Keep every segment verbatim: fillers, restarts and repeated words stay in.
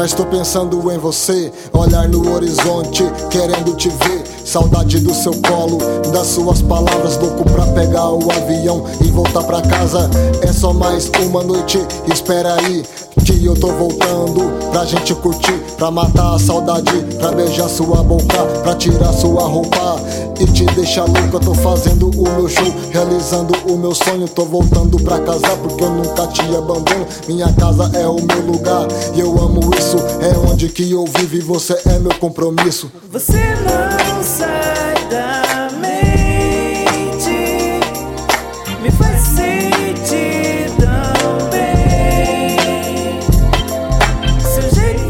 estou pensando em você, olhar no horizonte, querendo te ver. Saudade do seu colo, das suas palavras, louco pra pegar o avião e voltar pra casa. É só mais uma noite, espera aí que eu tô voltando pra gente curtir, pra matar a saudade, pra beijar sua boca, pra tirar sua roupa e te deixar louco. Eu tô fazendo o meu show, realizando o meu sonho. Tô voltando pra casa porque eu nunca te abandono. Minha casa é o meu lugar e eu amo isso. É onde que eu vivo e você é meu compromisso. Você não sai da mente, me faz sentir tão bem. Seu jeito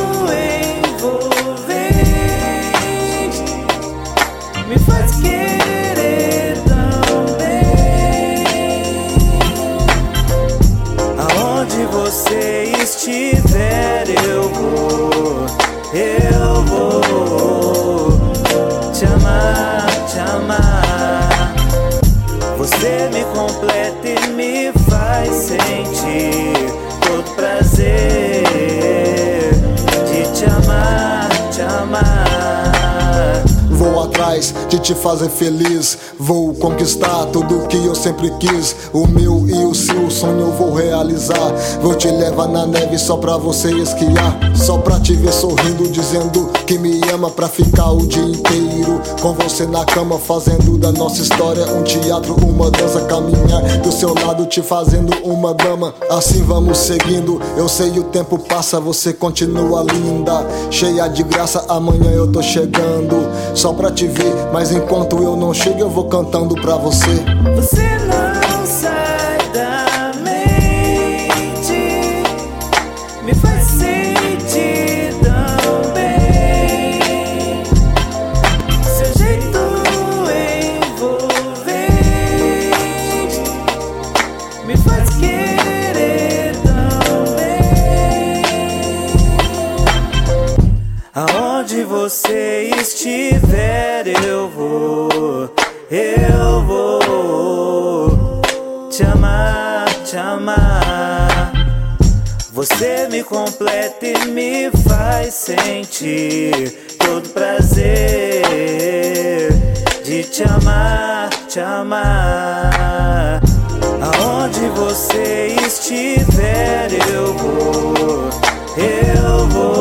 envolvente me faz querer tão bem. Aonde você estiver eu vou, eu vou te amar, te amar. Você me completa e me faz sentir todo prazer de te amar, te amar. Vou atrás de te fazer feliz, vou conquistar tudo que eu sempre quis. O meu e o seu sonho eu vou realizar. Vou te levar na neve só pra você esquiar, só pra te ver sorrindo, dizendo que me ama, pra ficar o dia inteiro com você na cama, fazendo da nossa história um teatro, uma dança. Caminhar do seu lado te fazendo uma dama. Assim vamos seguindo, eu sei o tempo passa, você continua linda, cheia de graça. Amanhã eu tô chegando só pra te ver, mas enquanto eu não chego eu vou cantando pra você. Você não sai da mente, me faz sentir tão bem. Seu jeito envolvente me faz querer tão bem. Aonde você estiver eu vou, eu vou te amar, te amar. Você me completa e me faz sentir todo prazer de te amar, te amar. Aonde você estiver eu vou, eu vou